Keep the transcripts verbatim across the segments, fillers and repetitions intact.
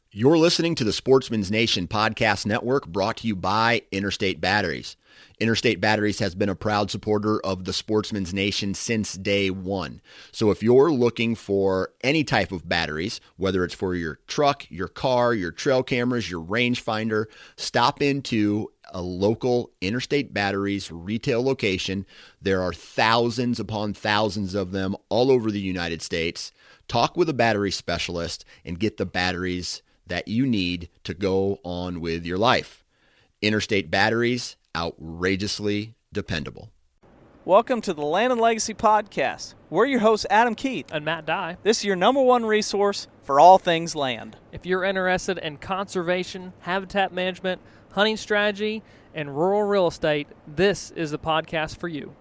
You're listening to the Sportsman's Nation Podcast Network, brought to you by Interstate Batteries. Interstate Batteries has been a proud supporter of the Sportsman's Nation since day one. So if you're looking for any type of batteries, whether it's for your truck, your car, your trail cameras, your rangefinder, stop into a local Interstate Batteries retail location. There are thousands upon thousands of them all over the United States. Talk with a battery specialist and get the batteries that you need to go on with your life. Interstate Batteries, outrageously dependable. Welcome to the Land and Legacy Podcast. We're your hosts, Adam Keith and Matt Dye. This is your number one resource for all things land. If you're interested in conservation, habitat management, hunting strategy, and rural real estate, this is the podcast for you.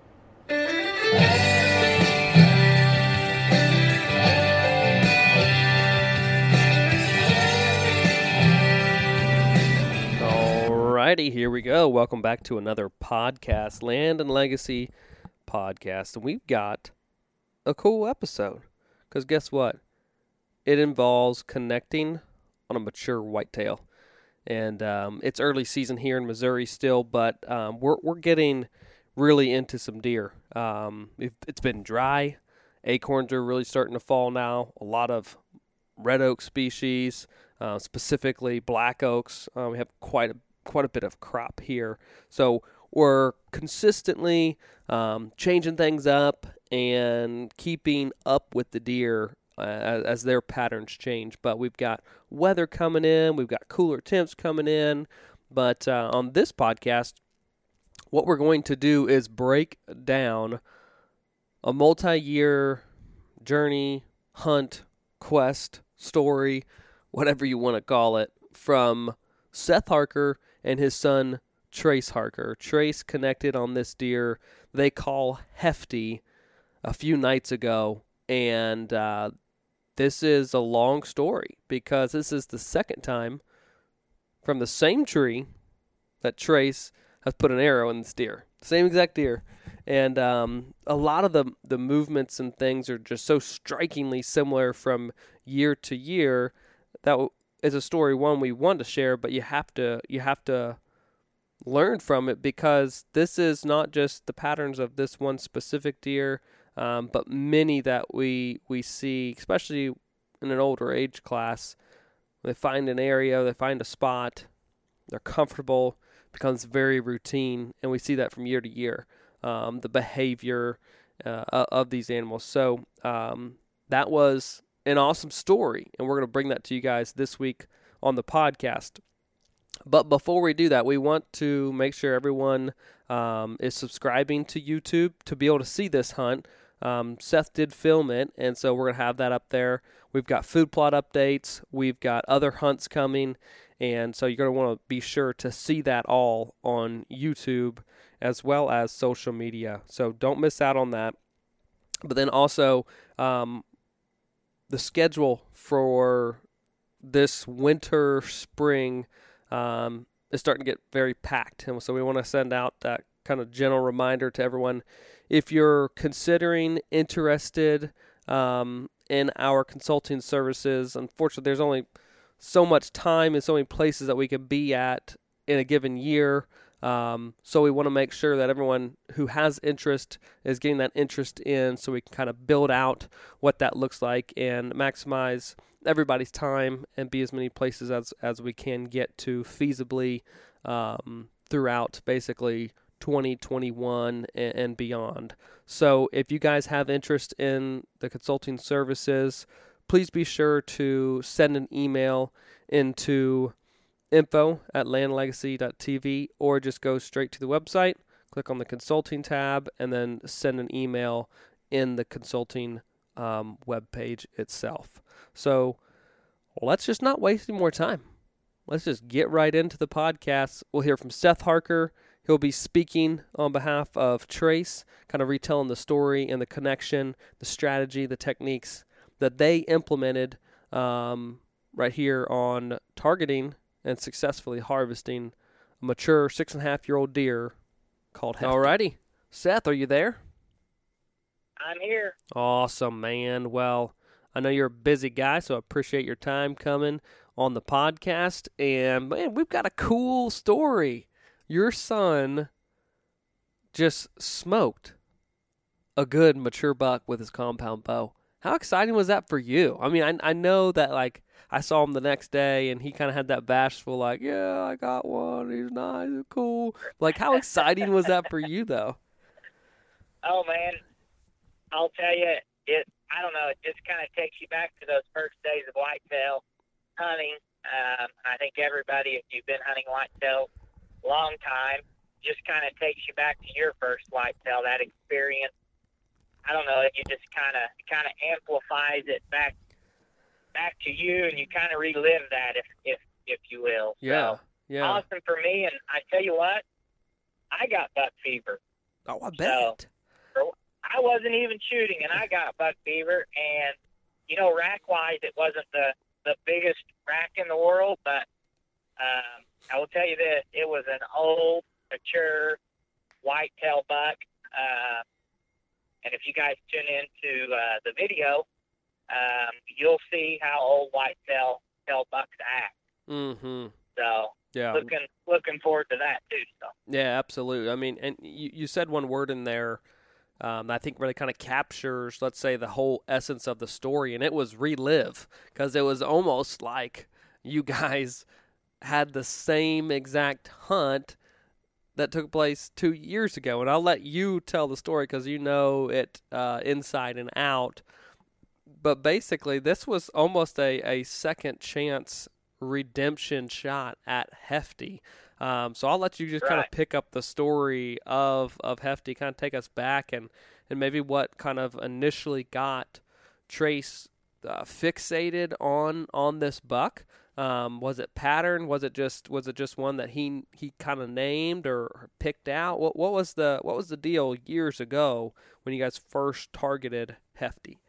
Alrighty, here we go. Welcome back to another podcast, Land and Legacy Podcast. And we've got a cool episode because guess what? It involves connecting on a mature whitetail. And um, it's early season here in Missouri still, but um, we're we're getting really into some deer. Um, it's been dry. Acorns are really starting to fall now. A lot of red oak species, uh, specifically black oaks. Uh, we have quite a quite a bit of crop here. So we're consistently um, changing things up and keeping up with the deer uh, as, as their patterns change. But we've got weather coming in. We've got cooler temps coming in. But uh, on this podcast, what we're going to do is break down a multi-year journey, hunt, quest, story, whatever you want to call it, from Seth Harker and his son Trace Harker. Trace connected on this deer they call Hefty a few nights ago, and uh, this is a long story because this is the second time from the same tree that Trace has put an arrow in this deer. Same exact deer. And um, a lot of the, the movements and things are just so strikingly similar from year to year that is a story, one, we want to share, but you have to you have to learn from it because this is not just the patterns of this one specific deer, um, but many that we we see, especially in an older age class. They find an area, they find a spot, they're comfortable, becomes very routine, and we see that from year to year, um, the behavior uh, of these animals. So um, that was an awesome story, and we're going to bring that to you guys this week on the podcast. But before we do that, we want to make sure everyone um, is subscribing to YouTube to be able to see this hunt. Um, Seth did film it, and so we're going to have that up there. We've got food plot updates. We've got other hunts coming, and so you're going to want to be sure to see that all on YouTube as well as social media. So don't miss out on that. But then also, um, the schedule for this winter, spring um, is starting to get very packed. And so we want to send out that kind of gentle reminder to everyone. If you're considering interested um, in our consulting services, unfortunately, there's only so much time and so many places that we can be at in a given year. Um, so we want to make sure that everyone who has interest is getting that interest in so we can kind of build out what that looks like and maximize everybody's time and be as many places as, as we can get to feasibly um, throughout basically twenty twenty-one and, and beyond. So if you guys have interest in the consulting services, please be sure to send an email into info at landlegacy dot t v or just go straight to the website, click on the consulting tab, and then send an email in the consulting um, webpage itself. So let's just not waste any more time. Let's just get right into the podcast. We'll hear from Seth Harker. He'll be speaking on behalf of Trace, kind of retelling the story and the connection, the strategy, the techniques that they implemented um, right here on targeting and successfully harvesting a mature six and a half year old deer called Hefty. Alrighty. Seth, are you there? I'm here. Awesome, man. Well, I know you're a busy guy, so I appreciate your time coming on the podcast. And, man, we've got a cool story. Your son just smoked a good mature buck with his compound bow. How exciting was that for you? I mean, I I know that, like, I saw him the next day, and he kind of had that bashful, like, yeah, I got one. He's nice and cool. Like, how exciting was that for you, though? Oh, man, I'll tell you, it. I don't know, it just kind of takes you back to those first days of whitetail hunting. Um, I think everybody, if you've been hunting whitetail a long time, just kind of takes you back to your first whitetail, that experience. I don't know, you just kind of kind of amplifies it back back to you, and you kind of relive that, if if if you will. Yeah, so, yeah. Awesome for me, and I tell you what, I got buck fever. Oh, I bet. So, I wasn't even shooting, and I got buck fever, and, you know, rack-wise, it wasn't the, the biggest rack in the world, but um, I will tell you this, it was an old, mature whitetail buck. Uh, and if you guys tune into uh, the video, um, you'll see how old whitetail tail bucks act. Mm-hmm. So yeah, looking looking forward to that too. So yeah, absolutely. I mean, and you, you said one word in there um, that I think really kind of captures, let's say, the whole essence of the story, and it was relive, because it was almost like you guys had the same exact hunt that took place two years ago. And I'll let you tell the story because you know it uh, inside and out. But basically, this was almost a, a second chance redemption shot at Hefty. Um, so I'll let you just right. kind of pick up the story of, of Hefty, kind of take us back, and, and maybe what kind of initially got Trace uh, fixated on on this buck. Um, was it pattern? Was it just was it just one that he he kind of named or picked out? What what was the what was the deal years ago when you guys first targeted Hefty?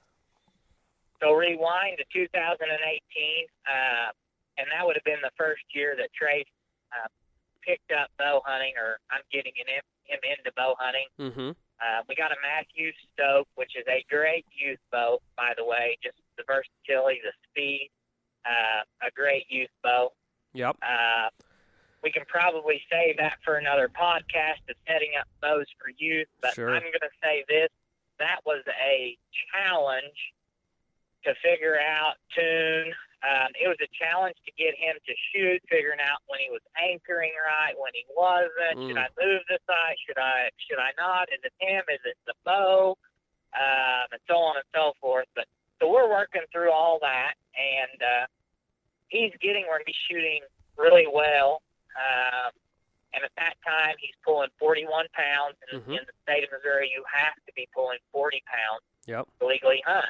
So rewind to two thousand eighteen, uh, and that would have been the first year that Trace uh, picked up bow hunting, or I'm getting him him into bow hunting. Mm-hmm. Uh, we got a Matthews Stoke, which is a great youth bow, by the way. Just the versatility, the speed. Uh, a great youth bow. Yep. Uh, we can probably save that for another podcast of setting up bows for youth, but sure. I'm going to say this. That was a challenge to figure out tune. Um, it was a challenge to get him to shoot, figuring out when he was anchoring right, when he wasn't. Mm. Should I move the sight? Should I, should I not? Is it him? Is it the bow? Um, and so on and so forth. But so we're working through all that, and uh, he's getting where he's shooting really well. Um, and at that time, he's pulling forty-one pounds. And mm-hmm. in the state of Missouri, you have to be pulling forty pounds yep. to legally hunt.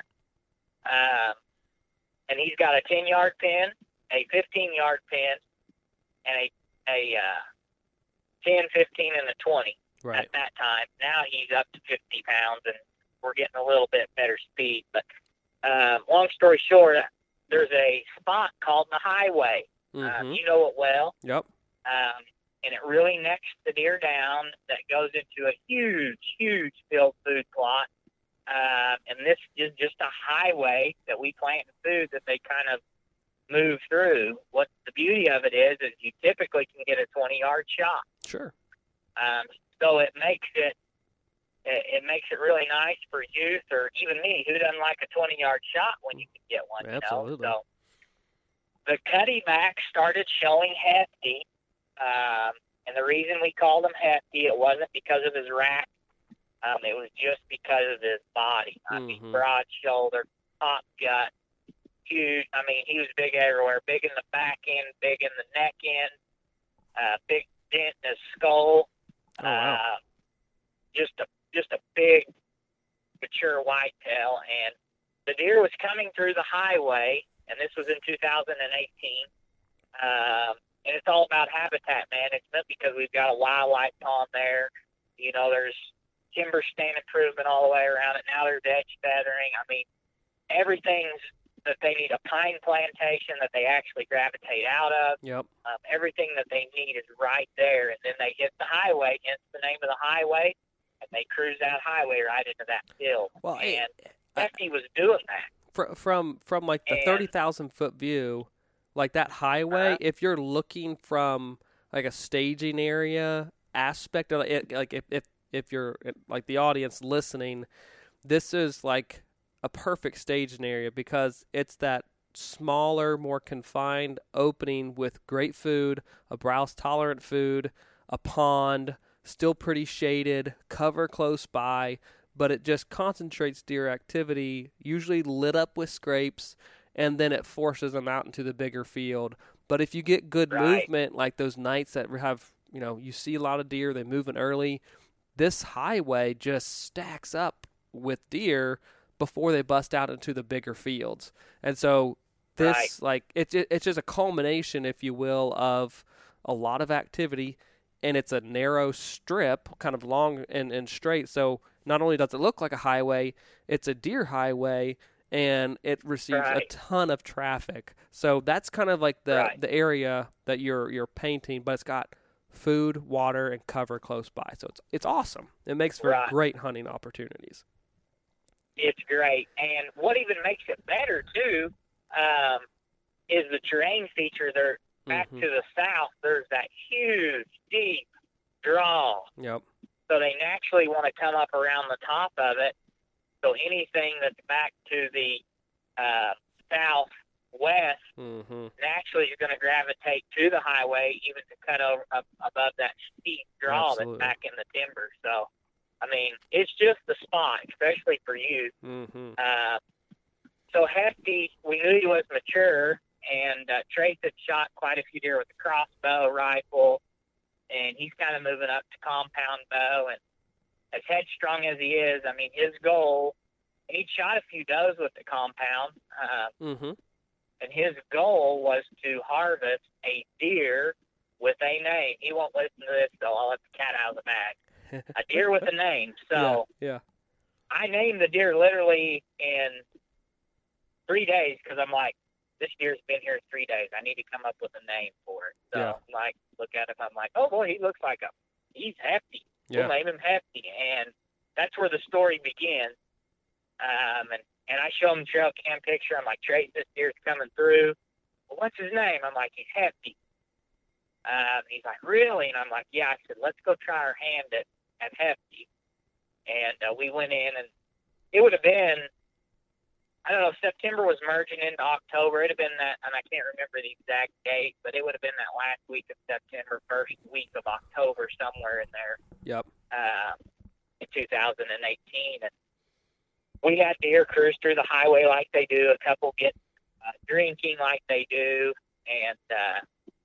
Um, and he's got a ten-yard pin, a fifteen-yard pin, and a a uh, ten, fifteen, and a twenty right. at that time. Now he's up to fifty pounds, and we're getting a little bit better speed. But uh, long story short, there's a spot called the highway. Mm-hmm. Um, you know it well. Yep. Um, and it really necks the deer down that goes into a huge, huge field food plot. Um, and this is just a highway that we plant food that they kind of move through. What the beauty of it is, is you typically can get a twenty-yard shot. Sure. Um, so it makes it, it it makes it really nice for youth, or even me, who doesn't like a twenty-yard shot when you can get one. Absolutely. You know? So the cutty back started showing Hefty, um, and the reason we called him Hefty, it wasn't because of his rack. Um, it was just because of his body. I mm-hmm. mean, broad shoulder, top gut, huge. I mean, he was big everywhere. Big in the back end, big in the neck end, uh, big dent in his skull. Oh, wow. Uh, just a just a big, mature whitetail. And the deer was coming through the highway, and this was in two thousand eighteen. Um, and it's all about habitat management because we've got a wildlife pond there. You know, there's timber stand improvement all the way around it. Now there's edge feathering. I mean, everything's that they need, a pine plantation that they actually gravitate out of. Yep. Um, everything that they need is right there. And then they hit the highway, hence the name of the highway, and they cruise that highway right into that field. Well, and I, Hefty was doing that. From from from like the And- thirty thousand foot view, like that highway. Uh-huh. If you're looking from like a staging area aspect of it, like if if if you're like the audience listening, this is like a perfect staging area because it's that smaller, more confined opening with great food, a browse tolerant food, a pond, still pretty shaded, cover close by, but it just concentrates deer activity, usually lit up with scrapes, and then it forces them out into the bigger field. But if you get good Right. movement, like those nights that have, you know, you see a lot of deer, they moving early, this highway just stacks up with deer before they bust out into the bigger fields. And so this, Right. like, it's it's just a culmination, if you will, of a lot of activity, and it's a narrow strip, kind of long and, and straight. So not only does it look like a highway, it's a deer highway, and it receives Right. a ton of traffic. So that's kind of like the, Right. the area that you're you're painting, but it's got food, water, and cover close by. So it's it's awesome. It makes for Right. great hunting opportunities. It's great. And what even makes it better, too, um, is the terrain feature. There, back Mhm. to the south, there's that huge, deep draw. Yep. So they naturally want to come up around the top of it. So anything that's back to the uh, southwest Mm-hmm. naturally is going to gravitate to the highway, even to cut over up above that steep draw Absolutely. that's back in the timber. So, I mean, it's just the spot, especially for you. Mm-hmm. Uh, so Hefty, we knew he was mature, and uh, Trace had shot quite a few deer with a crossbow rifle, and he's kind of moving up to compound bow. And as headstrong as he is, I mean, his goal, and he'd shot a few does with the compound, uh, Mm-hmm. and his goal was to harvest a deer with a name. He won't listen to this, so I'll let the cat out of the bag. A deer with a name. So yeah. yeah. I named the deer literally in three days because I'm like, this deer's been here three days. I need to come up with a name for it. So Yeah. I'm like, look at him. I'm like, oh boy, he looks like a, he's Hefty. Yeah. We'll name him Hefty. And that's where the story begins. Um, and, and I show him trail cam picture. I'm like, Trace, this deer's coming through. Well, what's his name? I'm like, he's Hefty. Um, he's like, really? And I'm like, yeah. I said, let's go try our hand at, at Hefty. And uh, we went in, and it would have been, I don't know, September was merging into October. It would have been that, and I can't remember the exact date, but it would have been that last week of September, first week of October, somewhere in there. Yep. Uh, in two thousand eighteen. And we had deer cruise through the highway like they do. A couple get uh, drinking like they do, and uh,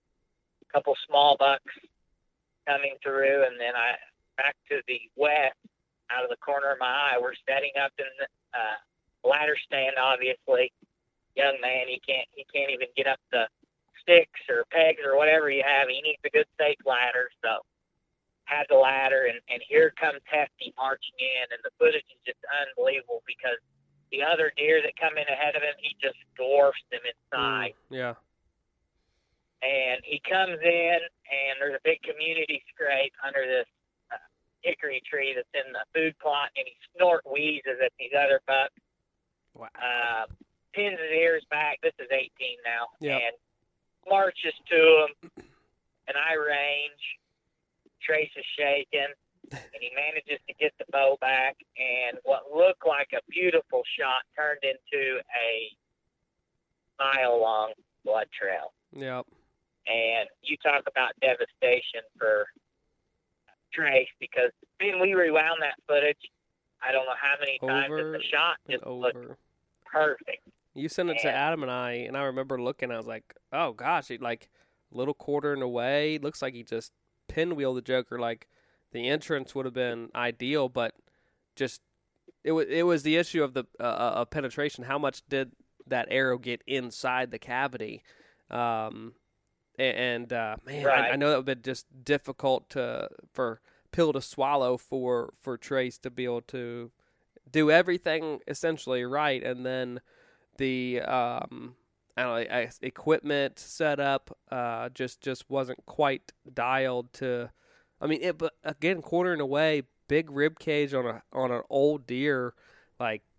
a couple small bucks coming through. And then I back to the west, out of the corner of my eye, we're setting up in the uh, ladder stand. Obviously, young man, he can't he can't even get up the sticks or pegs or whatever you have. He needs a good safe ladder. So had the ladder, and, and here comes Hefty marching in, and the footage is just unbelievable because the other deer that come in ahead of him, he just dwarfs them inside. Mm, yeah. And he comes in, and there's a big community scrape under this uh, hickory tree that's in the food plot, and he snort wheezes at these other bucks. Wow. Uh, pins his ears back. This is eighteen now. Yep. And marches to him, and I range. Trace is shaking, and he manages to get the bow back, and what looked like a beautiful shot turned into a mile-long blood trail. Yep. And you talk about devastation for Trace, because when we rewound that footage, I don't know how many times, Over and the shot And just looked over. perfect. You sent it to And- Adam and I, and I remember looking. I was like, "Oh gosh!" He like little quartering away. Looks like he just pinwheeled the Joker. Like the entrance would have been ideal, but just it was it was the issue of the uh, of penetration. How much did that arrow get inside the cavity? Um, and uh, man, Right. I, I know that would have been just difficult to for pill to swallow for for Trace to be able to do everything essentially right, and then the um, I don't know, I- equipment setup uh, just just wasn't quite dialed to. I mean, it, but again, quartering away, big rib cage on a on an old deer, like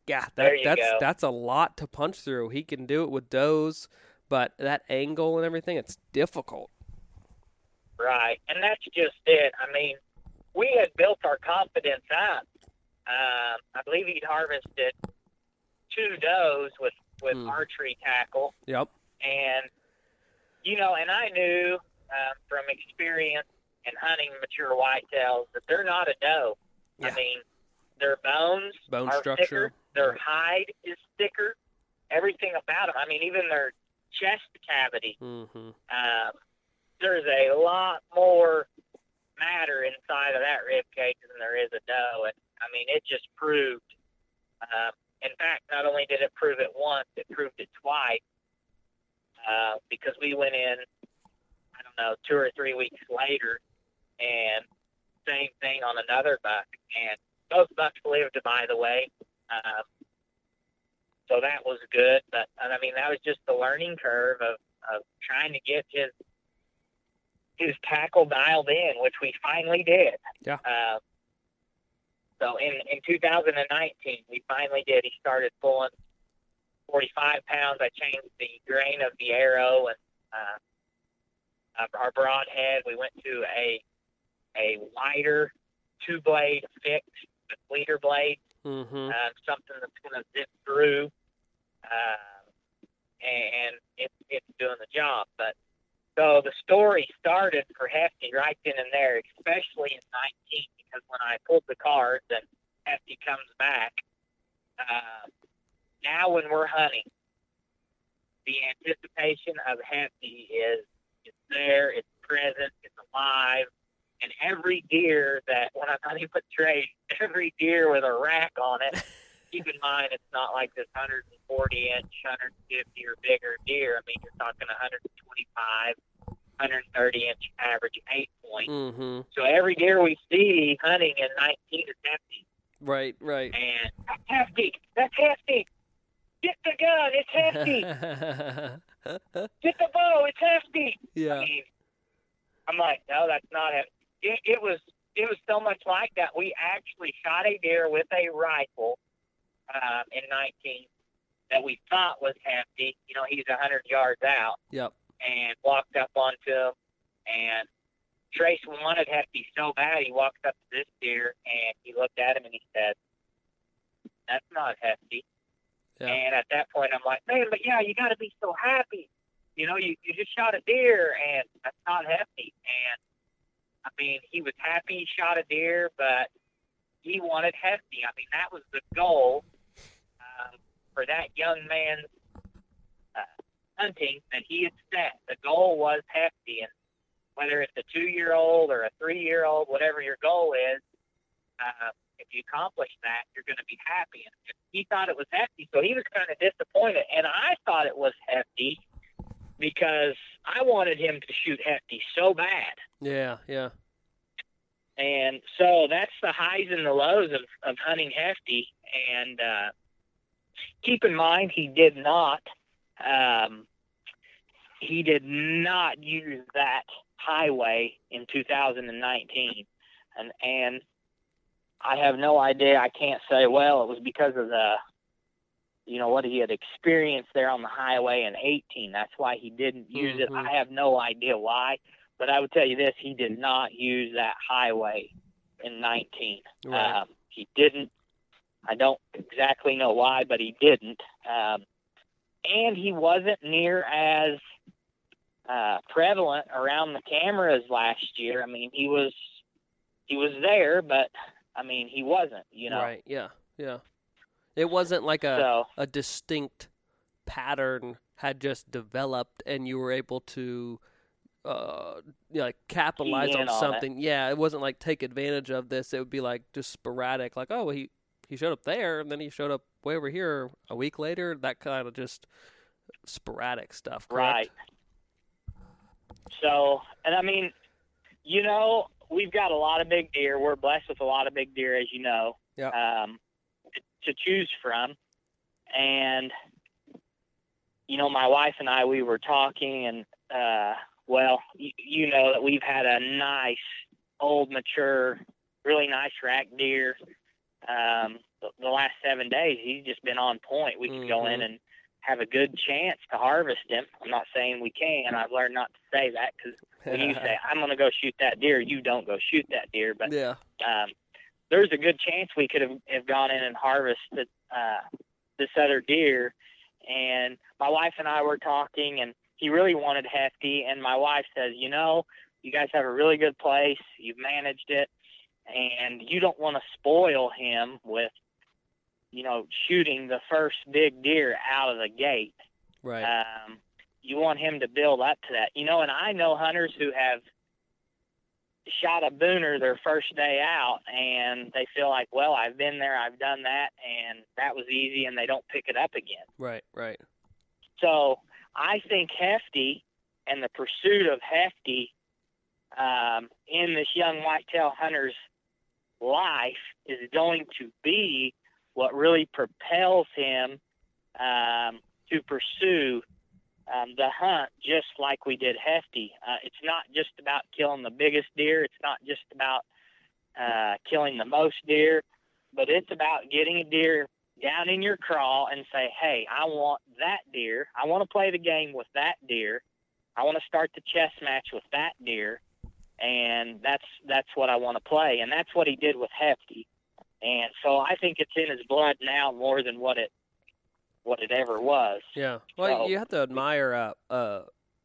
Yeah, that, There you that's go. that's a lot to punch through. He can do it with does, but that angle and everything, it's difficult. Right, and that's just it. I mean, we had built our confidence up. Um, I believe he'd harvested two does with, with Mm. archery tackle. Yep. And, you know, and I knew um, from experience in hunting mature whitetails that they're not a doe. Yeah. I mean, their bones Bone are structure. thicker. Their hide is thicker. Everything about them. I mean, even their chest cavity. Mm-hmm. Um, there's a lot more matter inside of that rib cage than there is a doe. And, I mean, it just proved. Um, in fact, not only did it prove it once, it proved it twice. Uh, because we went in, I don't know, two or three weeks later, and same thing on another buck. And both bucks lived, by the way. Um, so that was good. But, I mean, that was just the learning curve of, of trying to get his his tackle dialed in, which we finally did. Yeah. Uh, so in, in two thousand nineteen, we finally did. He started pulling forty-five pounds. I changed the grain of the arrow and uh, our broadhead. We went to a a wider two-blade fixed with leader blade, Mm-hmm. uh, something that's going to zip through, uh, and it, it's doing the job. But so the story started for Hefty right then and there, especially in nineteen, because when I pulled the cards and Hefty comes back, uh, now when we're hunting, the anticipation of Hefty is, is there, it's present, it's alive. And every deer that, when I'm hunting with Trey, every deer with a rack on it, keep in mind it's not like this one forty inch, one fifty or bigger deer. I mean, you're talking one twenty-five, one thirty inch average eight point. Mm-hmm. So every deer we see hunting in nineteen is Hefty. Right, right. And that's Hefty, that's Hefty. Get the gun, it's Hefty. Get the bow, it's Hefty. Yeah. I mean, I'm like, no, that's not Hefty. It, it was it was so much like that. We actually shot a deer with a rifle um, in nineteen that we thought was Hefty. You know, he's one hundred yards out. Yep. And walked up onto him. And Trace wanted Hefty so bad, he walked up to this deer, and he looked at him, and he said, that's not Hefty. Yeah. And at that point, I'm like, man, but yeah, you got to be so happy. You know, you, you just shot a deer, and that's not Hefty. And, I mean, he was happy he shot a deer, but he wanted Hefty. I mean, that was the goal um, for that young man's uh, hunting that he had set. The goal was Hefty. And whether it's a two-year-old or a three-year-old, whatever your goal is, uh, if you accomplish that, you're going to be happy. And he thought it was Hefty, so he was kind of disappointed. And I thought it was Hefty because I wanted him to shoot Hefty so bad. Yeah, yeah. And so that's the highs and the lows of, of hunting Hefty. And uh, keep in mind, he did not um, he did not use that highway in two thousand nineteen. And and I have no idea. I can't say, well, it was because of the, you know, what he had experienced there on the highway in eighteen. That's why he didn't use Mm-hmm. it. I have no idea why. But I would tell you this, he did not use that highway in nineteen. Right. Um, he didn't. I don't exactly know why, but he didn't. Um, and he wasn't near as uh, prevalent around the cameras last year. I mean, he was he was there, but, I mean, he wasn't, you know. Right, yeah, yeah. It wasn't like a, So, a distinct pattern had just developed and you were able to uh, you know, like capitalize Key on in on something. Yeah, it wasn't like take advantage of this. It would be like just sporadic, like, oh, he, he showed up there and then he showed up way over here a week later. That kind of just sporadic stuff, correct? right. So, and I mean, you know, we've got a lot of big deer. We're blessed with a lot of big deer, as you know, Yeah. um, to choose from. And, you know, my wife and I, we were talking, and, uh, well, you, you know that we've had a nice, old, mature, really nice rack deer um, the, the last seven days, he's just been on point. We mm-hmm. could go in and have a good chance to harvest him. I'm not saying we can. I've learned not to say that, because when you say, I'm going to go shoot that deer, you don't go shoot that deer. But yeah. um, there's a good chance we could have, have gone in and harvested uh, this other deer. And my wife and I were talking, and he really wanted Hefty. And my wife says, you know, you guys have a really good place. You've managed it. And you don't want to spoil him with, you know, shooting the first big deer out of the gate. Right. Um, you want him to build up to that. You know, and I know hunters who have shot a booner their first day out, and they feel like, well, I've been there, I've done that, and that was easy, and they don't pick it up again. Right, right. So I think Hefty and the pursuit of Hefty um, in this young whitetail hunter's life is going to be what really propels him um, to pursue um, the hunt, just like we did Hefty. Uh, it's not just about killing the biggest deer. It's not just about uh, killing the most deer, but it's about getting a deer down in your crawl and say, hey, I want that deer. I want to play the game with that deer. I want to start the chess match with that deer. And that's that's what I want to play. And that's what he did with Hefty. And so I think it's in his blood now more than what it what it ever was. Yeah. Well, so, you have to admire uh, uh,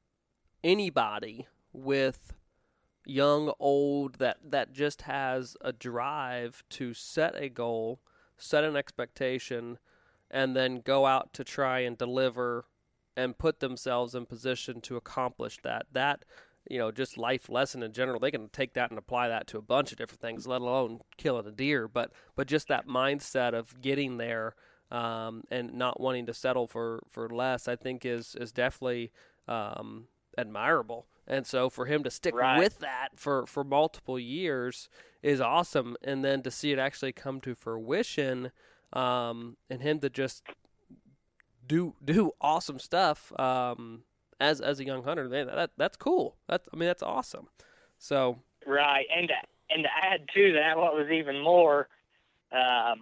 anybody with young, old, that, that just has a drive to set a goal, set an expectation, and then go out to try and deliver and put themselves in position to accomplish that. That, you know, just life lesson in general, they can take that and apply that to a bunch of different things, let alone killing a deer. But but just that mindset of getting there um, and not wanting to settle for, for less, I think is is definitely um, admirable. And so for him to stick right. with that for, for multiple years is awesome. And then to see it actually come to fruition um, and him to just do do awesome stuff um, as as a young hunter, man, that that's cool. That's I mean that's awesome. So right, and to, and to add to that, what was even more, um,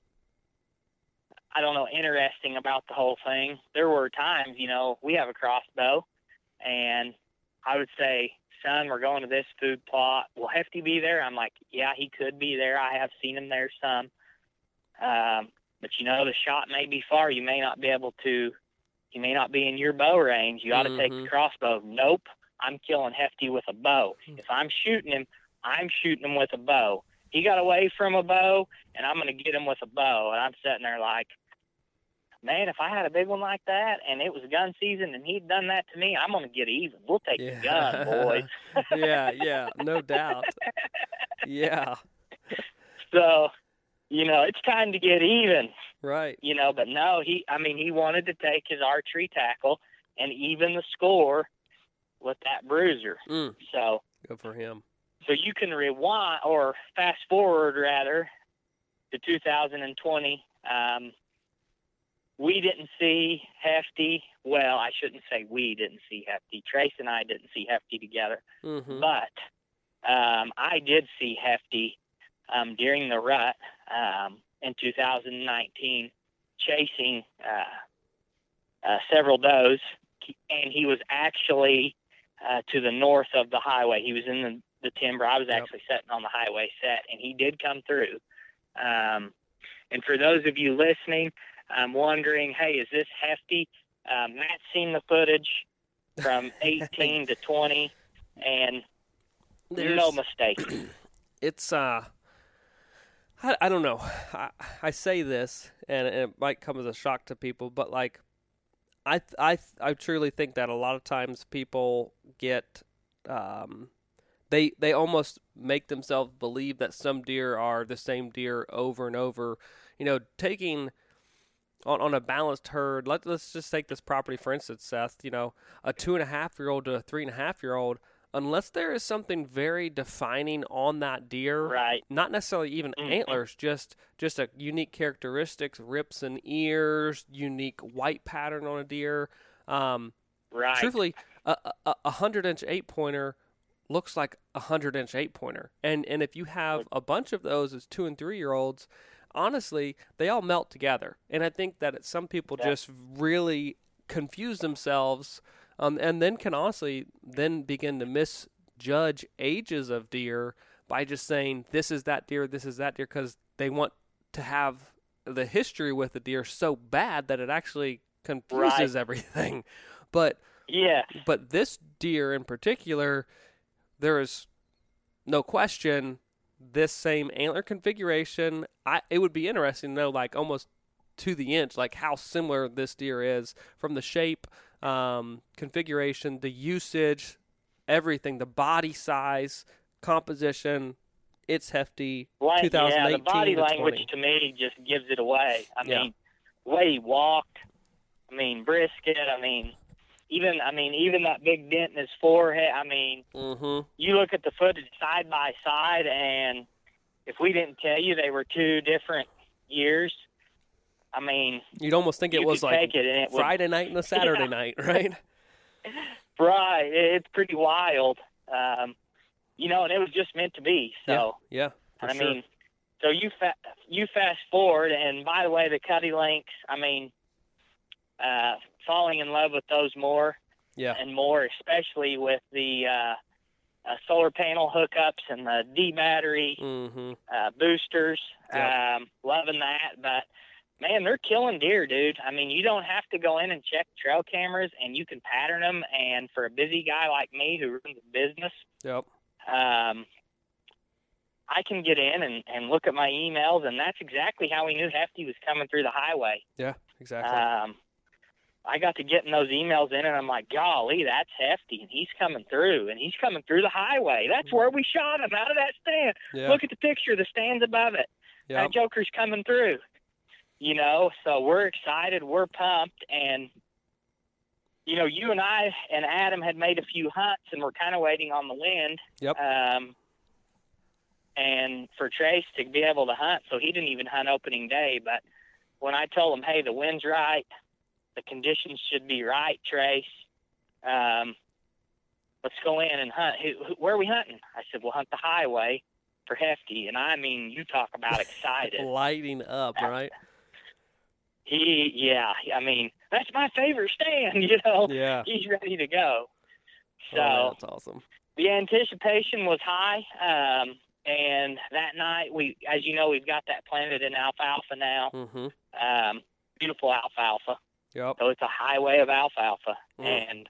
I don't know, interesting about the whole thing. There were times, you know, we have a crossbow, and I would say, son, we're going to this food plot. Will Hefty be there? I'm like, yeah, he could be there. I have seen him there some. Um, but, you know, the shot may be far. You may not be able to, you may not be in your bow range. You ought to mm-hmm. take the crossbow. Nope, I'm killing Hefty with a bow. If I'm shooting him, I'm shooting him with a bow. He got away from a bow, and I'm going to get him with a bow. And I'm sitting there like, man, if I had a big one like that and it was gun season and he'd done that to me, I'm going to get even. We'll take yeah. the gun, boys. yeah, yeah, no doubt. Yeah. So, you know, it's time to get even. Right. You know, but no, he, I mean, he wanted to take his archery tackle and even the score with that bruiser. Mm. So good for him. So you can rewind or fast forward rather to two thousand twenty. Um, we didn't see Hefty. Well, I shouldn't say we didn't see Hefty. Trace and I didn't see Hefty together. Mm-hmm. But um, I did see Hefty um, during the rut um, in two thousand nineteen, chasing uh, uh, several does, and he was actually uh, to the north of the highway. He was in the, the timber. I was actually yep. sitting on the highway set, and he did come through. Um, and for those of you listening, I'm wondering, hey, is this Hefty? Uh, Matt's seen the footage from eighteen to twenty, and There's, no mistake. It's, uh, I, I don't know. I, I say this, and it might come as a shock to people, but, like, I, I, I truly think that a lot of times people get, um, they, they almost make themselves believe that some deer are the same deer over and over. You know, taking... On, on a balanced herd, let, let's just take this property, for instance, Seth, you know, a two-and-a-half-year-old to a three-and-a-half-year-old, unless there is something very defining on that deer, right. not necessarily even mm-hmm. antlers, just just a unique characteristics, rips and ears, unique white pattern on a deer. Um, right. Truthfully, a, a, a hundred-inch eight-pointer looks like a hundred-inch eight-pointer. And, and if you have a bunch of those as two- and three-year-olds, honestly, they all melt together. And I think that some people Yeah. just really confuse themselves, um, and then can honestly then begin to misjudge ages of deer by just saying this is that deer, this is that deer, because they want to have the history with the deer so bad that it actually confuses Right. everything. But Yeah. but this deer in particular, there is no question this same antler configuration. I it would be interesting to know, like, almost to the inch, like how similar this deer is from the shape, um, configuration, the usage, everything, the body size, composition. It's hefty. Like, two thousand eighteen yeah, the body to language twenty. to me just gives it away. I Yeah. mean, the way he walked, I mean, brisket, I mean, even, I mean, even that big dent in his forehead, I mean, Mm-hmm. you look at the footage side by side, and if we didn't tell you they were two different years, I mean, You'd almost think it you was could like take it and it would, Friday night and a Saturday Yeah. night, right? right, it's pretty wild. Um, you know, and it was just meant to be, so. Yeah, for I sure. mean, so you fa- you fast forward, and by the way, the Cuddy Links, I mean, uh, falling in love with those more yeah. and more, especially with the uh, uh, solar panel hookups and the D battery Mm-hmm. uh, boosters. Yeah. Um, loving that, but man, they're killing deer, dude. I mean, you don't have to go in and check trail cameras, and you can pattern them. And for a busy guy like me who runs a business, Yep. um, I can get in and, and look at my emails, and that's exactly how we knew Hefty was coming through the highway. Yeah, exactly. Um, I got to getting those emails in, and I'm like, golly, that's Hefty, and he's coming through, and he's coming through the highway. That's where we shot him, out of that stand. yeah. Look at the picture, the stand's above it. yeah. That joker's coming through. You know, so we're excited, we're pumped, and, you know, you and I and Adam had made a few hunts, and we're kind of waiting on the wind. Yep. Um, and for Trace to be able to hunt, so he didn't even hunt opening day. But when I told him, hey, the wind's right, the conditions should be right, Trace, um, let's go in and hunt. Who, who, where are we hunting? I said, we'll hunt the highway for Hefty. And I mean, you talk about excited. Lighting up, right? He, yeah, I mean, that's my favorite stand, you know. Yeah. He's ready to go. So Oh, that's awesome. the anticipation was high. Um, and that night, we, as you know, we've got that planted in alfalfa now. Mm-hmm. Um, beautiful alfalfa. Yep. So it's a highway of alfalfa. Mm. And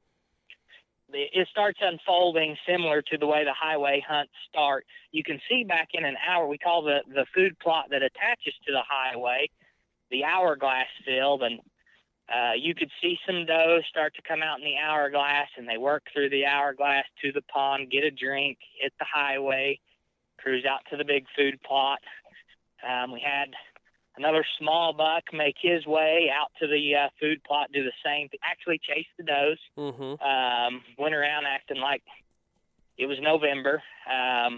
the, it starts unfolding similar to the way the highway hunts start. You can see back in an hour, we call the, the food plot that attaches to the highway the hourglass field, and uh, you could see some does start to come out in the hourglass, and they work through the hourglass to the pond, get a drink, hit the highway, cruise out to the big food plot. Um, we had another small buck make his way out to the uh, food plot, do the same, actually chase the does, Mm-hmm. um, went around acting like it was November, um,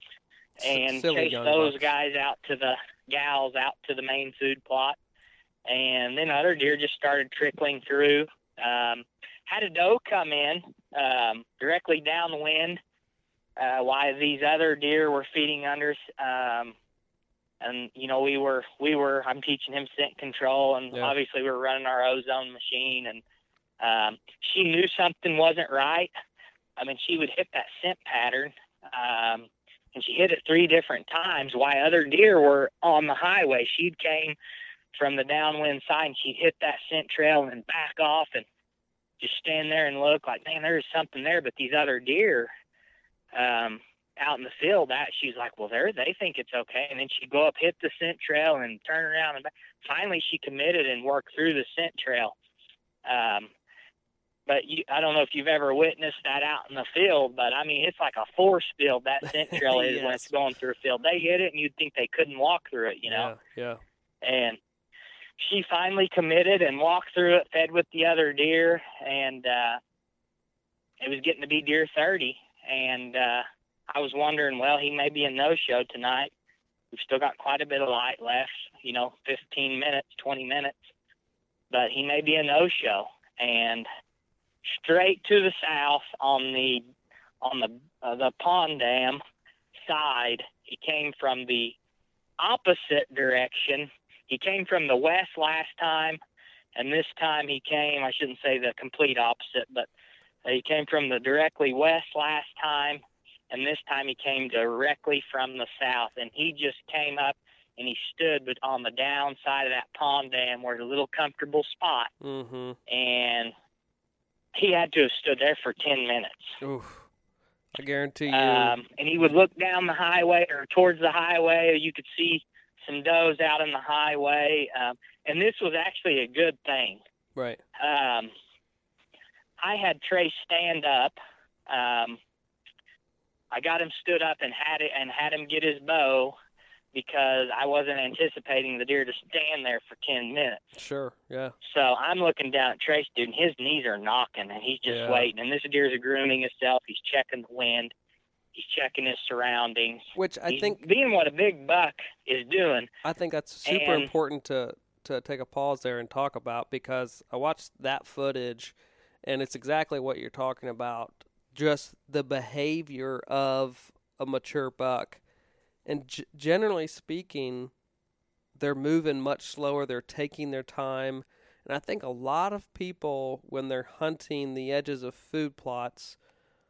and Silly chased young those bucks. guys out to the gals out to the main food plot. And then other deer just started trickling through. Um, had a doe come in um, directly downwind uh, while these other deer were feeding under us. Um, and, you know, we were, we were, I'm teaching him scent control, and Yeah. obviously we were running our ozone machine. And um, she knew something wasn't right. I mean, she would hit that scent pattern. Um, and she hit it three different times while other deer were on the highway. She'd came from the downwind side, and she'd hit that scent trail and then back off and just stand there and look like, man, there's something there. But these other deer um, out in the field, that she's like, well, they're, they think it's okay. And then she'd go up, hit the scent trail, and turn around. And back. Finally, she committed and worked through the scent trail. Um, But you, I don't know if you've ever witnessed that out in the field, but I mean, it's like a force field that scent trail is when Yes. it's going through a field. They hit it, and you'd think they couldn't walk through it, you know? Yeah. Yeah. And she finally committed and walked through it, fed with the other deer, and uh, it was getting to be deer thirty. And uh, I was wondering, well, he may be a no-show tonight. We've still got quite a bit of light left, you know, fifteen minutes, twenty minutes, but he may be a no-show. And straight to the south on the on the uh, the pond dam side, he came from the opposite direction. He came from the west last time, and this time he came, I shouldn't say the complete opposite, but he came from the directly west last time, and this time he came directly from the south. And he just came up, and he stood but on the downside of that pond dam where the little comfortable spot. Mm-hmm. And he had to have stood there for ten minutes. Oof. I guarantee you. Um, and he would look down the highway or towards the highway. You could see some does out in the highway. Um, and this was actually a good thing. Right. Um, I had Trey stand up. Um, I got him stood up and had it and had him get his bow, because I wasn't anticipating the deer to stand there for ten minutes. Sure, yeah. So I'm looking down at Trace, dude, and his knees are knocking, and he's just Yeah. waiting. And this deer's grooming himself. He's checking the wind. He's checking his surroundings. Which I He's think being what a big buck is doing. I think that's super And- important to, to take a pause there and talk about, because I watched that footage, and it's exactly what you're talking about, just the behavior of a mature buck. And g- generally speaking, they're moving much slower. They're taking their time. And I think a lot of people, when they're hunting the edges of food plots,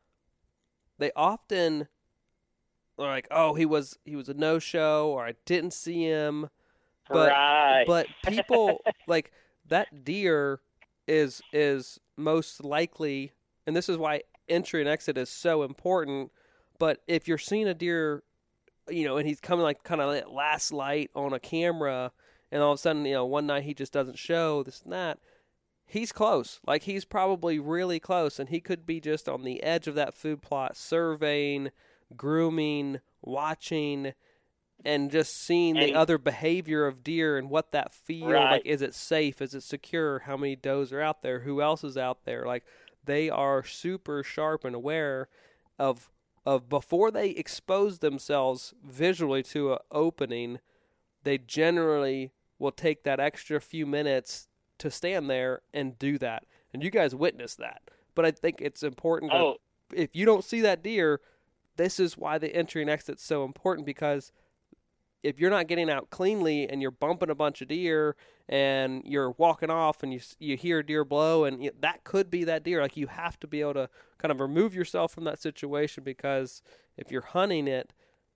they often are like, "Oh, he was he was a no-show," or "I didn't see him." But right. but people like that deer is is most likely, and this is why entry and exit is so important. But if you're seeing a deer, you know, and he's coming like kind of at last light on a camera, and all of a sudden, you know, one night he just doesn't show this and that, he's close. Like, he's probably really close, and he could be just on the edge of that food plot, surveying, grooming, watching, and just seeing the And- other behavior of deer and what that feels Right. like. Is it safe? Is it secure? How many does are out there? Who else is out there? Like, they are super sharp and aware of of before they expose themselves visually to an opening. They generally will take that extra few minutes to stand there and do that. And you guys witnessed that. But I think it's important to, Oh, if you don't see that deer, this is why the entry and exit's so important, because if you're not getting out cleanly and you're bumping a bunch of deer and you're walking off and you you hear a deer blow, and you, that could be that deer. Like, you have to be able to kind of remove yourself from that situation, because if you're hunting it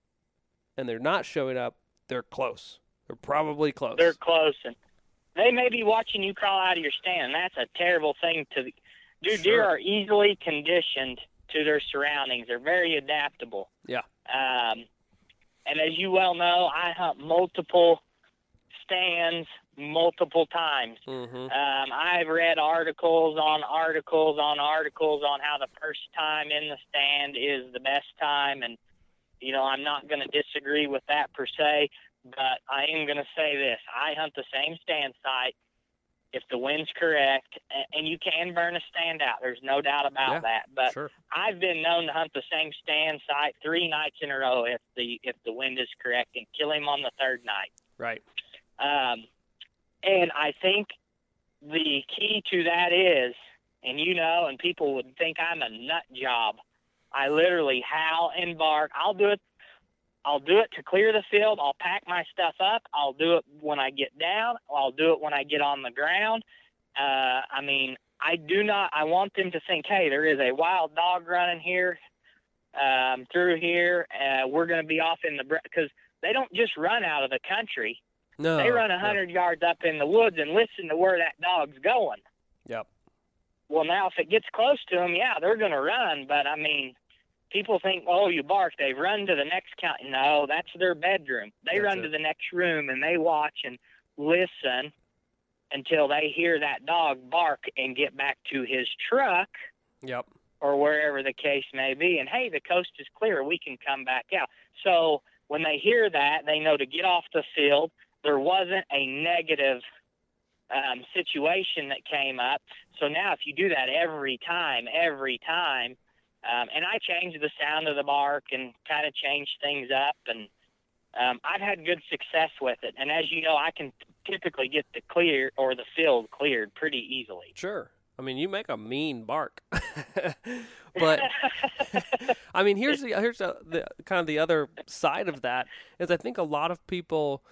and they're not showing up, they're close. They're probably close. they're close, and they may be watching you crawl out of your stand. That's a terrible thing to do. Sure. Deer are easily conditioned to their surroundings. They're very adaptable. Yeah. Um, and as you well know, I hunt multiple stands multiple times. Mm-hmm. Um, I've read articles on articles on articles on how the first time in the stand is the best time, and you know, I'm not going to disagree with that per se, but I am going to say this. I hunt the same stand site if the wind's correct, and you can burn a stand out. There's no doubt about Yeah, that. But Sure. I've been known to hunt the same stand site three nights in a row if the if the wind is correct, and kill him on the third night. Right. Um, and I think the key to that is, and you know, and people would think I'm a nut job, I literally howl and bark. I'll do it. I'll do it to clear the field. I'll pack my stuff up. I'll do it when I get down. I'll do it when I get on the ground. Uh, I mean, I do not, I want them to think, hey, there is a wild dog running here, um, through here. Uh, we're going to be off in the, because they don't just run out of the country. No. They run a no. hundred yards up in the woods and listen to where that dog's going. Yep. Well, now if it gets close to them, yeah, they're going to run. But I mean, people think, oh, you bark, they run to the next county. No, that's their bedroom. They That's run it. to the next room and they watch and listen until they hear that dog bark and get back to his truck Yep. or wherever the case may be. And hey, the coast is clear. We can come back out. So when they hear that, they know to get off the field. There wasn't a negative um, situation that came up. So now if you do that every time, every time, um, and I changed the sound of the bark and kind of changed things up, and um, I've had good success with it. And as you know, I can typically get the clear or the field cleared pretty easily. Sure. I mean, you make a mean bark. But, I I mean, here's the here's the, the kind of the other side of that is I think a lot of people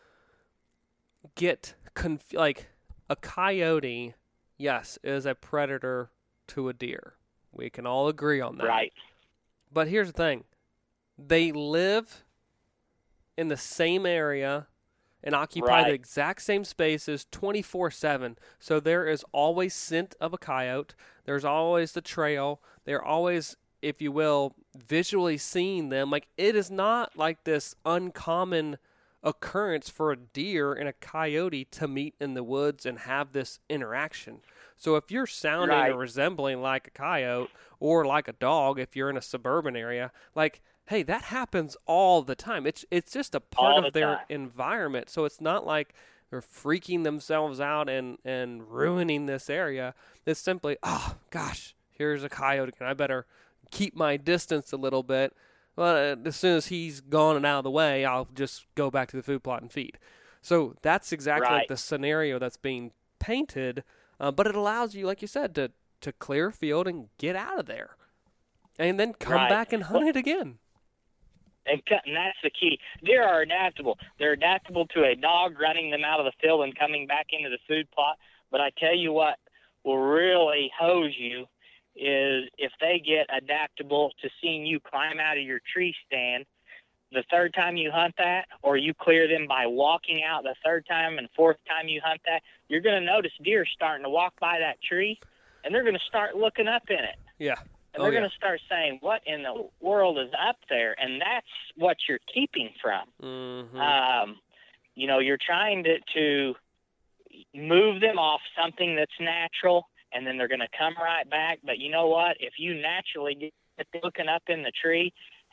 get conf- like a coyote, yes, is a predator to a deer. We can all agree on that. Right. But here's the thing. They live in the same area and occupy Right. the exact same spaces twenty-four seven. So there is always scent of a coyote. There's always the trail. They're always, if you will, visually seeing them. Like, it is not like this uncommon occurrence for a deer and a coyote to meet in the woods and have this interaction. So if you're sounding Right. or resembling like a coyote or like a dog, if you're in a suburban area, like, hey, that happens all the time. It's it's just a part All of the their time. environment. So it's not like they're freaking themselves out and, and ruining this area. It's simply, oh, gosh, here's a coyote again. I better keep my distance a little bit. Well, as soon as he's gone and out of the way, I'll just go back to the food plot and feed. So that's exactly like Right. the scenario that's being painted, uh, but it allows you, like you said, to, to clear a field and get out of there. And then come Right. back and hunt it again. And, cut, and that's the key. Deer are adaptable. They're adaptable to a dog running them out of the field and coming back into the food plot. But I tell you what will really hose you is if they get adaptable to seeing you climb out of your tree stand the third time you hunt that, or you clear them by walking out the third time and fourth time you hunt that, you're going to notice deer starting to walk by that tree, and they're going to start looking up in it. Yeah. And Oh, they're yeah. going to start saying, what in the world is up there? And that's what you're keeping from. Mm-hmm. Um, you know, you're trying to, to move them off something that's natural, and then they're going to come right back. But you know what? If you naturally get them looking up in the tree,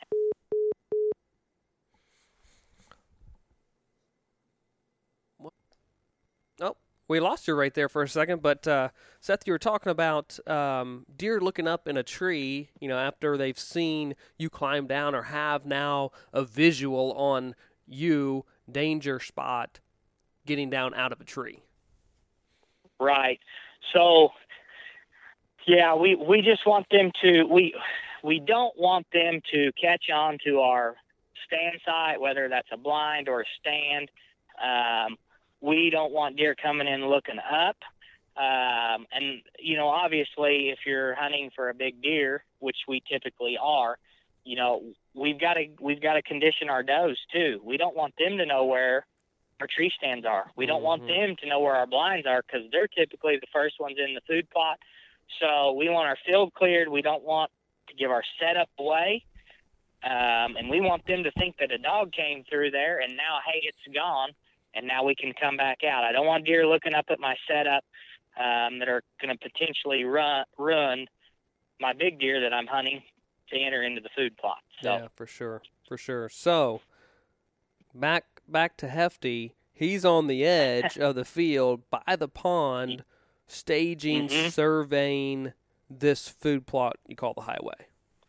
Oh, we lost you right there for a second, but uh, Seth, you were talking about um, deer looking up in a tree, you know, after they've seen you climb down or have now a visual on you, danger spot, getting down out of a tree. right. So, yeah, we, we just want them to, we, we don't want them to catch on to our stand site, whether that's a blind or a stand. Um, we don't want deer coming in looking up. Um, and, you know, obviously if you're hunting for a big deer, which we typically are, you know, we've got to, we've got to condition our does too. We don't want them to know where our tree stands are. We don't want Mhm. them to know where our blinds are, because they're typically the first ones in the food plot. So we want our field cleared. We don't want to give our setup away. Um, and we want them to think that a dog came through there and now, hey, it's gone, and now we can come back out. I don't want deer looking up at my setup um, that are going to potentially run, ruin my big deer that I'm hunting to enter into the food plot. So, Yeah, for sure, for sure. So back back to Hefty. He's on the edge of the field by the pond, staging, Mhm. surveying this food plot you call the highway.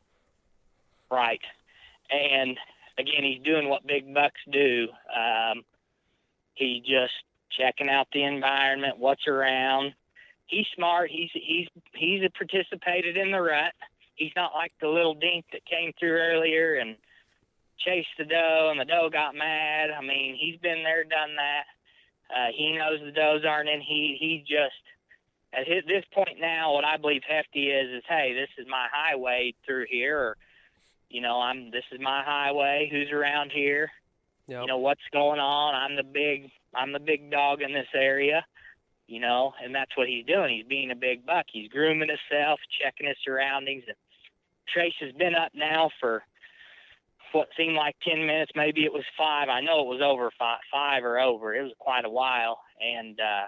right. And again, he's doing what big bucks do. Um, he's just checking out the environment, what's around. He's smart. He's he's he's participated in the rut. He's not like the little dink that came through earlier and chased the doe, and the doe got mad. I mean, he's been there, done that. Uh, he knows the does aren't in heat. He just, at his, this point now, what I believe Hefty is, is, hey, this is my highway through here, or, you know, I'm, this is my highway. Who's around here? Yep. You know, what's going on? I'm the big, I'm the big dog in this area, you know, and that's what he's doing. He's being a big buck. He's grooming himself, checking his surroundings. And Trace has been up now for what seemed like ten minutes. Maybe it was five. I know it was over five, five or over. It was quite a while. And, uh,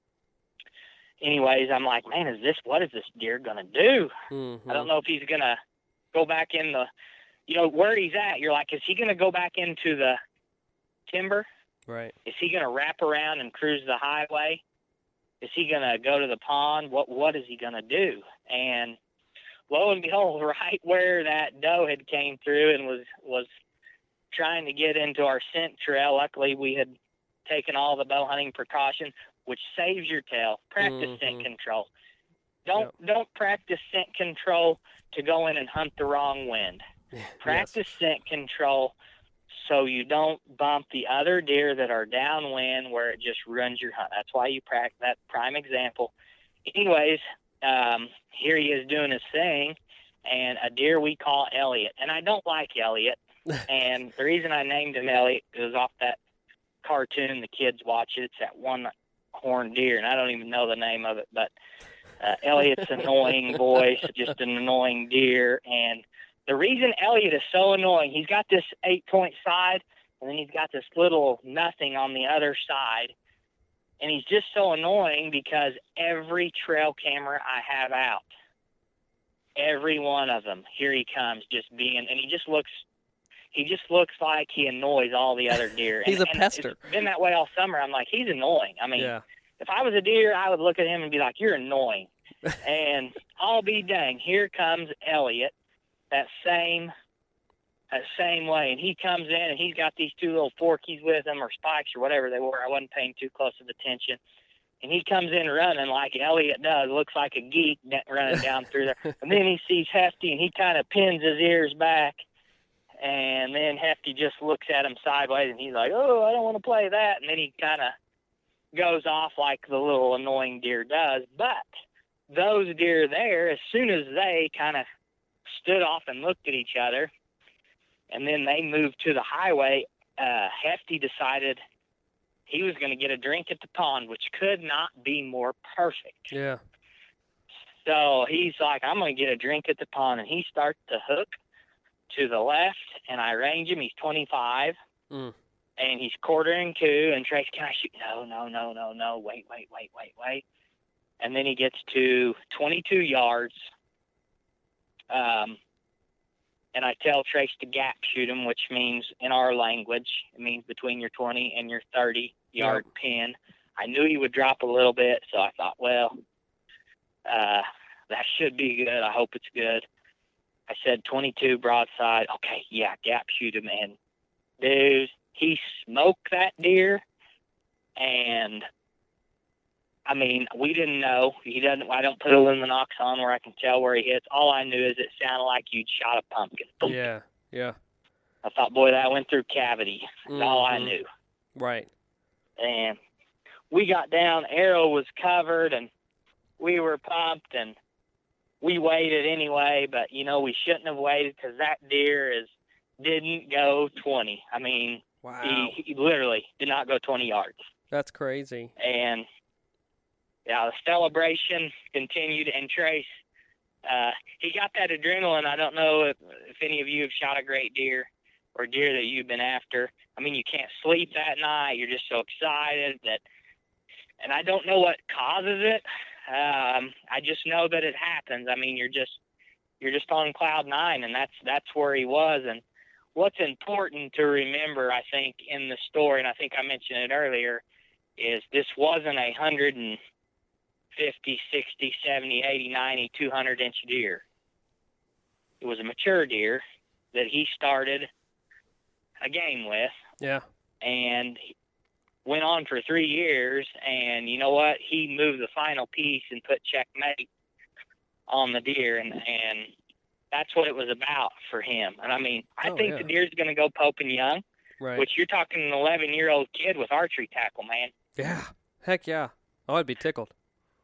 anyways, I'm like, man, is this, what is this deer going to do? Mm-hmm. I don't know if he's going to go back in the, you know, where he's at. You're like, is he going to go back into the timber? Right. Is he going to wrap around and cruise the highway? Is he going to go to the pond? What, what is he going to do? And lo and behold, right where that doe had came through and was, was trying to get into our scent trail, luckily we had taken all the bow hunting precautions, which saves your tail. Practice Mhm. scent control. Don't Yep. don't practice scent control to go in and hunt the wrong wind. Practice Yes. scent control so you don't bump the other deer that are downwind where it just ruins your hunt. That's why you practice that prime example. Anyways, um, here he is doing his thing, and a deer we call Elliot. And I don't like Elliot. And the reason I named him Elliot is off that cartoon the kids watch it. It's that one horned deer, and I don't even know the name of it, but uh, Elliot's annoying voice, just an annoying deer. And the reason Elliot is so annoying, he's got this eight-point side, and then he's got this little nothing on the other side. And he's just so annoying because every trail camera I have out, every one of them, here he comes just being, and he just looks, he just looks like he annoys all the other deer. He's and, a and pester. It's been that way all summer. I'm like, he's annoying. I mean, Yeah. if I was a deer, I would look at him and be like, you're annoying. And I'll be dang, here comes Elliot, that same that same way. And he comes in, and he's got these two little forkies with him, or spikes, or whatever they were. I wasn't paying too close of attention. And he comes in running like Elliot does, looks like a geek running down through there. And then he sees Hefty, and he kind of pins his ears back. And then Hefty just looks at him sideways, and he's like, oh, I don't want to play that. And then he kind of goes off like the little annoying deer does. But those deer there, as soon as they kind of stood off and looked at each other, and then they moved to the highway, uh, Hefty decided he was going to get a drink at the pond, which could not be more perfect. Yeah. So he's like, I'm going to get a drink at the pond, and he starts to hook to the left, and I range him. He's twenty-five, Mm. and he's quartering two, and Trace, can I shoot? No, no, no, no, no, wait, wait, wait, wait, wait. And then he gets to twenty-two yards, um, and I tell Trace to gap shoot him, which means, in our language, it means between your twenty and your thirty-yard Yep. pin. I knew he would drop a little bit, so I thought, well, uh, that should be good. I hope it's good. I said twenty-two broadside. Okay, yeah, gap shoot him. And, dude, he smoked that deer, and I mean, we didn't know. He doesn't. I don't put a luminox on where I can tell where he hits. All I knew is it sounded like you'd shot a pumpkin. Boom. Yeah. Yeah. I thought, boy, that went through cavity. That's all I Mhm. knew. Right. And we got down. Arrow was covered, and we were pumped, and we waited anyway. But you know, we shouldn't have waited because that deer is didn't go twenty. I mean, Wow. he, he literally did not go twenty yards. That's crazy. And yeah, the celebration continued, and Trace, uh, he got that adrenaline. I don't know if, if any of you have shot a great deer or deer that you've been after. I mean, you can't sleep that night. You're just so excited that, and I don't know what causes it. Um, I just know that it happens. I mean, you're just, you're just on cloud nine, and that's, that's where he was. And what's important to remember, I think, in the story, and I think I mentioned it earlier, is this wasn't a hundred and fifty, sixty, seventy, eighty, ninety, two hundred inch deer. It was a mature deer that he started a game with, Yeah. and went on for three years. And you know what? He moved the final piece and put checkmate on the deer, and, and that's what it was about for him. And I mean, I Oh, think yeah. the deer's going to go Pope and Young, Right. which you're talking an eleven-year-old kid with archery tackle, man. Yeah. Heck yeah. Oh, I'd be tickled.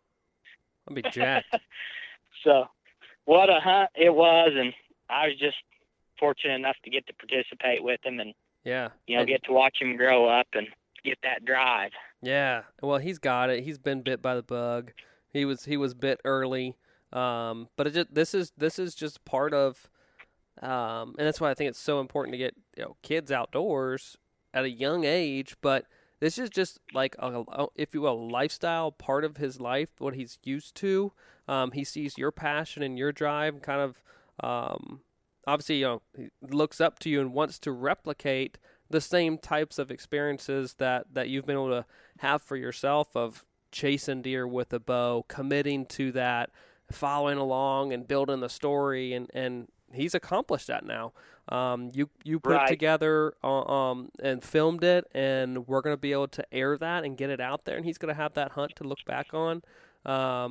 I'd be jacked. So what a hunt it was, and I was just fortunate enough to get to participate with him and, Yeah. you know, And- get to watch him grow up and get that drive. Yeah. Well, he's got it. He's been bit by the bug. He was he was bit early. Um, but it just, this is this is just part of, um, and that's why I think it's so important to get you know kids outdoors at a young age. But this is just like a, a if you will, a lifestyle part of his life, what he's used to. Um, he sees your passion and your drive, kind of. Um, obviously, you know, he looks up to you and wants to replicate the same types of experiences that, that you've been able to have for yourself of chasing deer with a bow, committing to that, following along and building the story. And, and he's accomplished that now. Um, you, you put Right. it together uh, um, and filmed it, and we're going to be able to air that and get it out there. And he's going to have that hunt to look back on. Um,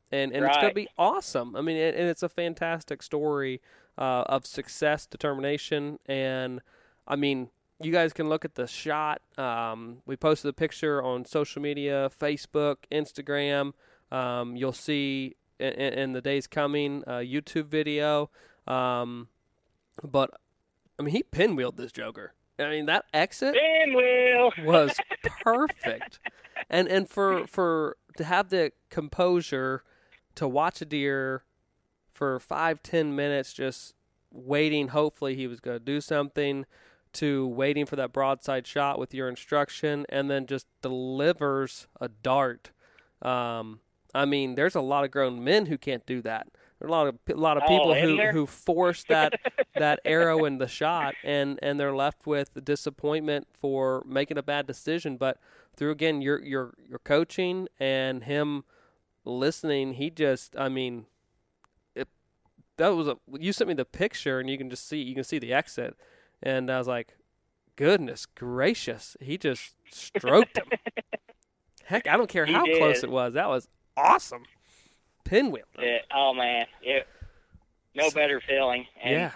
and and right. it's going to be awesome. I mean, and, and it's a fantastic story uh, of success, determination, and I mean, you guys can look at the shot. Um, we posted a picture on social media, Facebook, Instagram. Um, you'll see in, in the days coming a YouTube video. Um, but, I mean, he pinwheeled this joker. I mean, that exit Pinwheel was perfect. and and for, for to have the composure to watch a deer for five, ten minutes just waiting, hopefully he was going to do something, to waiting for that broadside shot with your instruction, and then just delivers a dart. Um, I mean, there's a lot of grown men who can't do that. There are a lot of a lot of people oh, who, there? who force that that arrow in the shot, and, and they're left with disappointment for making a bad decision. But through again your your your coaching and him listening, he just I mean, it that was a you sent me the picture, and you can just see you can see the exit. And I was like, goodness gracious. He just stroked him. Heck, I don't care He how did. close it was. That was awesome. Pinwheel. Yeah, oh, man. It, no better feeling. And Yeah.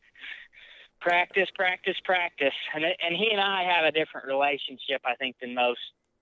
Practice, practice, practice. And, it, and he and I have a different relationship, I think, than most,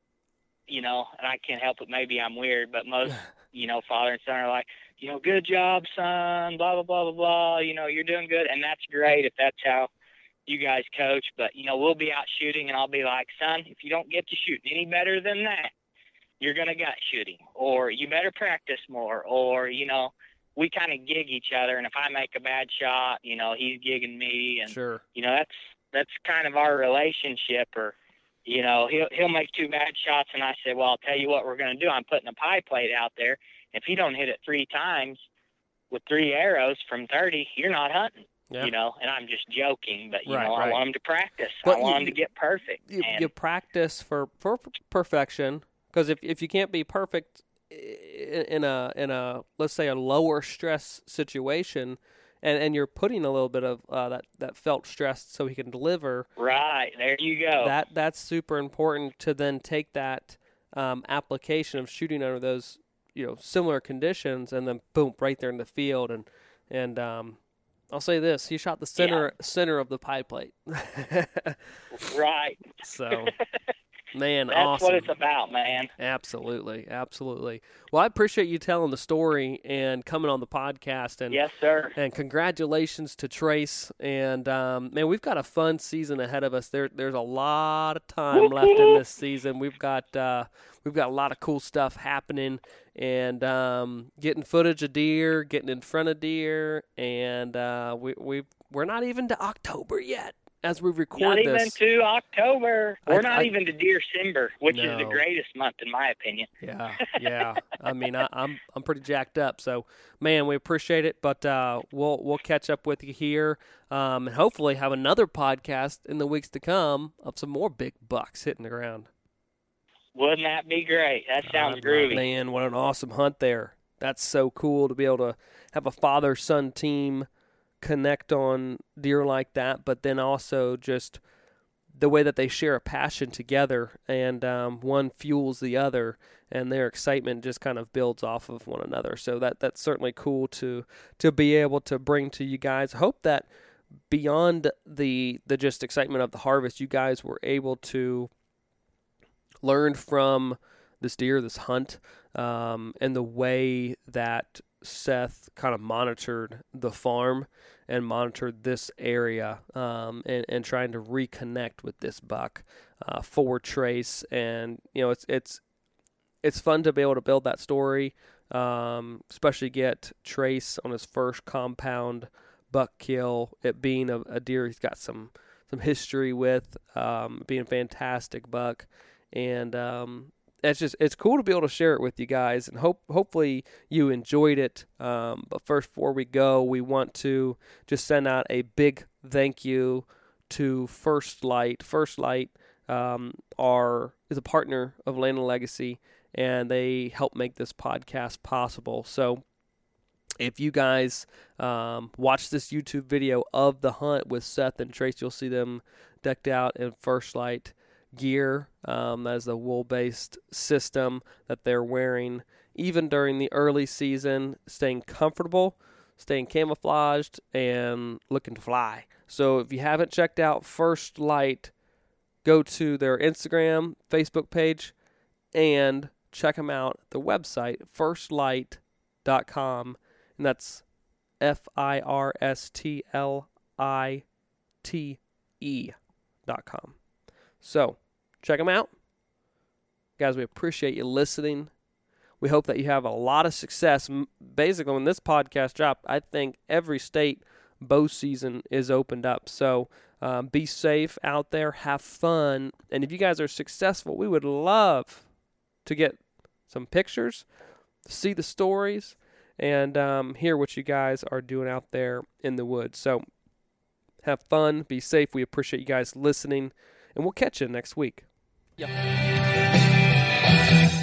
you know, and I can't help it. Maybe I'm weird, but most, you know, father and son are like, you know, good job, son, blah, blah, blah, blah, blah. You know, you're doing good. And that's great if that's how you guys coach, but you know, we'll be out shooting and I'll be like, son, if you don't get to shoot any better than that, you're going to gut shooting, or you better practice more, or, you know, we kind of gig each other. And if I make a bad shot, you know, he's gigging me, and, Sure. you know, that's, that's kind of our relationship. Or, you know, he'll, he'll make two bad shots. And I said, well, I'll tell you what we're going to do. I'm putting a pie plate out there. If you don't hit it three times with three arrows from thirty, you're not hunting. Yeah. You know, and I'm just joking, but, you Right, know, right. I want him to practice. But I want you- him to get perfect. You, and you practice for, for perfection, because if, if you can't be perfect in, in a in a let's say a lower stress situation, and, and you're putting a little bit of uh, that that felt stress so he can deliver. right, there you go. That that's super important to then take that um, application of shooting under those you know similar conditions, and then boom, right there in the field. And and um, I'll say this: he shot the center center of the pie plate. right. So, man, That's awesome. what it's about, man. Absolutely, absolutely. Well, I appreciate you telling the story and coming on the podcast. And Yes, sir. and congratulations to Trace. And um, man, we've got a fun season ahead of us. There, there's a lot of time left in this season. We've got uh, we've got a lot of cool stuff happening, and um, getting footage of deer, getting in front of deer, and uh, we we we're not even to October yet as we record Not even this. to October. I- We're not I- even to December, which is the No. greatest month in my opinion. Yeah, yeah. I mean, I, I'm I'm pretty jacked up. So, man, we appreciate it. But uh, we'll we'll catch up with you here, um, and hopefully have another podcast in the weeks to come of some more big bucks hitting the ground. Wouldn't that be great? That sounds Uh, groovy. Man, what an awesome hunt there. That's so cool to be able to have a father-son team connect on deer like that, but then also just the way that they share a passion together, and um, one fuels the other, and their excitement just kind of builds off of one another. So that that's certainly cool to to be able to bring to you guys. Hope that beyond the the just excitement of the harvest, you guys were able to learn from this deer, this hunt, um, and the way that Seth kind of monitored the farm and monitored this area, um, and, and trying to reconnect with this buck uh, for Trace. And, you know, it's it's it's fun to be able to build that story, um, especially get Trace on his first compound buck kill, it being a, a deer he's got some, some history with, um, being a fantastic buck. And um, it's just it's cool to be able to share it with you guys, and hope hopefully you enjoyed it. Um, but first, before we go, we want to just send out a big thank you to First Light. First Light um, are is a partner of Land and Legacy, and they help make this podcast possible. So if you guys um, watch this YouTube video of the hunt with Seth and Trace, you'll see them decked out in First Light gear. Um, that is the wool-based system that they're wearing, even during the early season, staying comfortable, staying camouflaged, and looking to fly. So if you haven't checked out First Light, go to their Instagram, Facebook page, and check them out at the website, first light dot com, and that's F I R S T L I T E dot com. So, check them out. Guys, we appreciate you listening. We hope that you have a lot of success. Basically, when this podcast dropped, I think every state bow season is opened up. So, um, be safe out there. Have fun. And if you guys are successful, we would love to get some pictures, see the stories, and um, hear what you guys are doing out there in the woods. So, have fun. Be safe. We appreciate you guys listening. And we'll catch you next week. Yeah.